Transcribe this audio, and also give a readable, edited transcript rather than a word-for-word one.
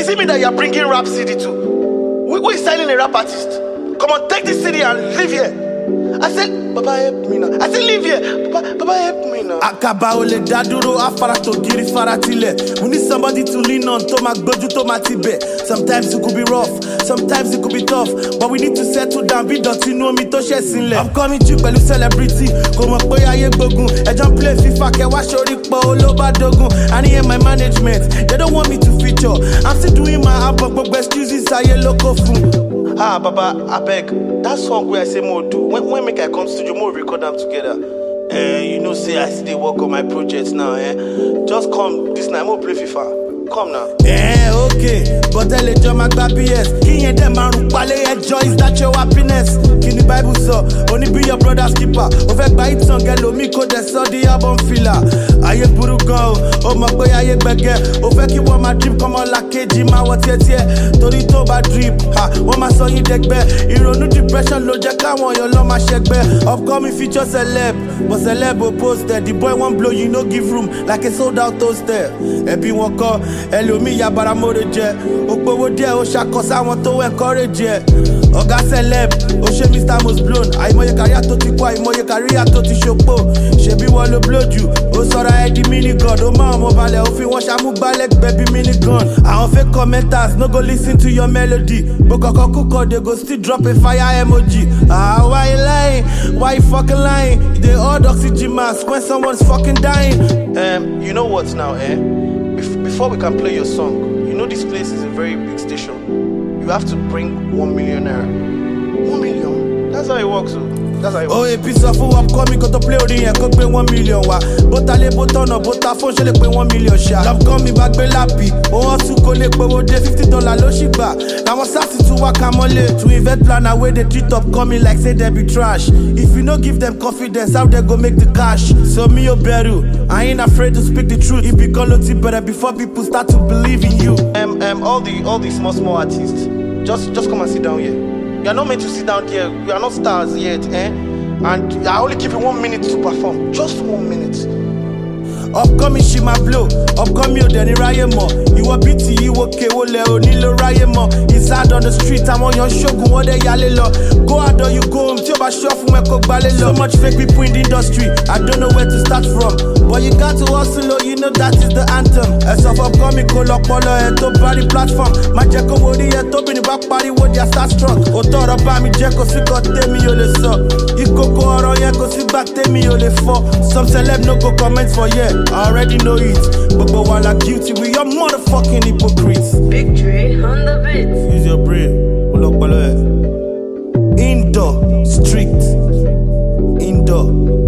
Is it me that you're bringing rap CD to? Who is signing a rap artist? Come on, take this CD and live here. I said, Baba help me now. I said, leave here. Baba help me now. Akaba ole daduro afarato giri faratile. We need somebody to lean on to mak boju to matibe. Sometimes it could be rough, sometimes it could be tough, but we need to settle down. Be dirty no mi to share sinle. I'm coming to pẹ̀lú celebrity. Ko mo pe aye gbogun. E jon play FIFA ke wa sori po oloba dogun. And here my management, they don't want me to feature. I'm still doing my album, but excuses aye loko fun. Ah, Baba, I beg. That song where I say more do. When make I come studio, more record them together. You know, say I still work on my projects now. Just come this night, more play FIFA. Come now. Okay. But tell it, John BS. King and them man pale joy is that your happiness. In the Bible so, only be your brother's keeper. Over by it song, hello, me code the so the album filler. Aye buru go, oh my boy, aye bege. Over ki want my dream, come on like KG, my what yet here. Tori to bad dream, ha, what my son you deck bear. Hero no depression, lo jack, I want your love, my shake bear. Upcoming feature celeb, but celeb will post there. The boy won't blow, you no give room, like a sold out toaster. Epi won't call, hello, me, ya baramore jet. Okpo there, oh shakos, I want to encourage it. Oga celeb, oh she Mr. Most blown. I mo ye career to ti kwa, I mo ye career to ti shokpo. She be one lo blow you, oh sorry I the mini god. Oh ma mo bale, oh fi one shamu balek baby mini gun. I don't fake commenters, no go listen to your melody. Bokoko kuko, they go still drop a fire emoji. Ah, why you lying? Why you fucking lying? They all oxygen mask when someone's fucking dying. You know what now, Before we can play your song, you know this place is a very big station. You have to bring 1 million naira. 1 million? That's how it works, That's how it works. Oh, a piece of food upcoming, got to play on here, could pay 1 million. But I lay button or but I phone, she pay 1 million share. Love coming back, be lappy. Oh, to collect, but $50 low she back. Now I'm starting to work, I'm on late. To invest plan away, the treat up coming like say they be trash. If you no give them confidence, how they go make the cash? So me, oh, Beru, I ain't afraid to speak the truth. It be called better before people start to believe in you. All the small artists, just come and sit down here. You are not meant to sit down here. You are not stars yet, And I only give you 1 minute to perform. Just 1 minute. Upcoming she my blow. Upcoming you then mo. You a BT, you okay, wole onilo mo. Inside on the street, I'm on your shogun, what they yale lo. Go out or you go home, tiba shuffle me ko gbale lo. So much fake people in the industry, I don't know where to start from. But you got to hustle, you know that is the anthem. As of upcoming, call up polo and to body platform. My jacko wodi and to be the back party with your start strong. O thought about me, jacko si got temi yo le so. You go around, yeah, go si back temi yo le for. Some celeb no go comment for yeah. I already know it, but while I'm guilty, we are motherfucking hypocrites. Big Dre on the beats. Use your brain. Indoor, strict. Indoor.